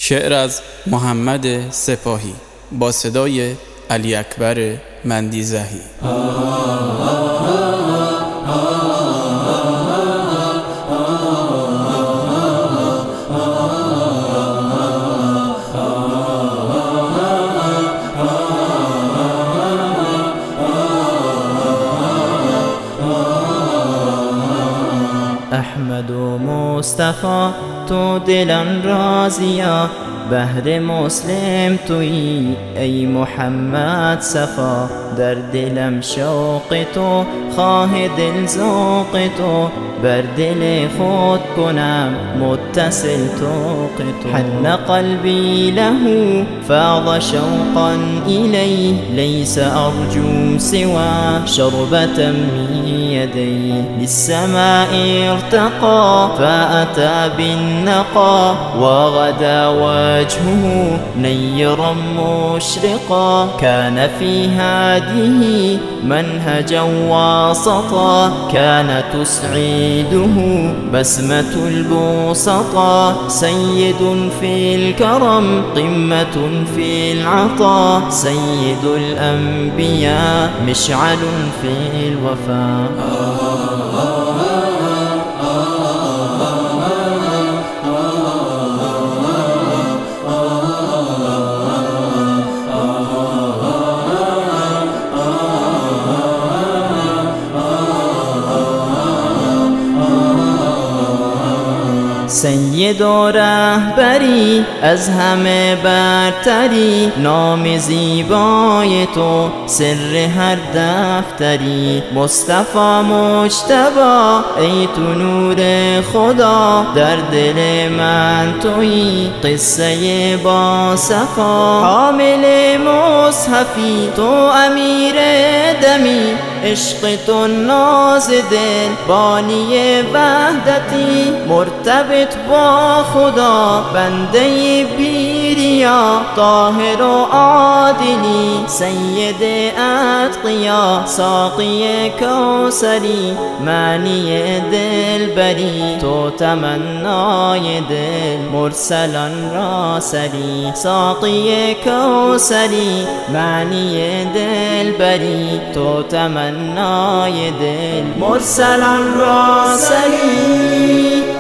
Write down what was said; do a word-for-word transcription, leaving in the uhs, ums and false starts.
شعر از محمد سپاهی با صدای علی اکبر مندیزهی. احمد و مصطفی تو دلان راضیا، بهر مسلم تویی ای محمد صفا. در دلم شوق تو، خواه دل ذوق تو، بر دل خود کنم متصل طوق تو. حن قلبی له فاض شوقا إليه، ليس أرجو سوى شربة من يديه. للسماء ارتقى فأتى بالنقى، وغدا وجهه نيرا مشرقا. كان في هذه منهجا وسطا، كان تسعده بسمة البسطا. سيد في الكرم قمة في العطاء، سيد الأنبياء مشعل في الوفاء. سید و رهبری از همه برتری، نام زیبای تو سر هر دفتری. مصطفی مجتبی ای تو نور خدا، در دل من تویی قصه با صفا. حامل مصحفی تو امیر دمی، عشق تو ناز دل بانی وحدتی. مرتبط با خدا بنده بیریا، طاهر و عادلی سید اتقیا. ساقی کوثری معنی دل بری، تو تمنای دل مرسلان را سری. ساقی کوثری معنی دل بری، تو تمنای دل مرسلان را سری.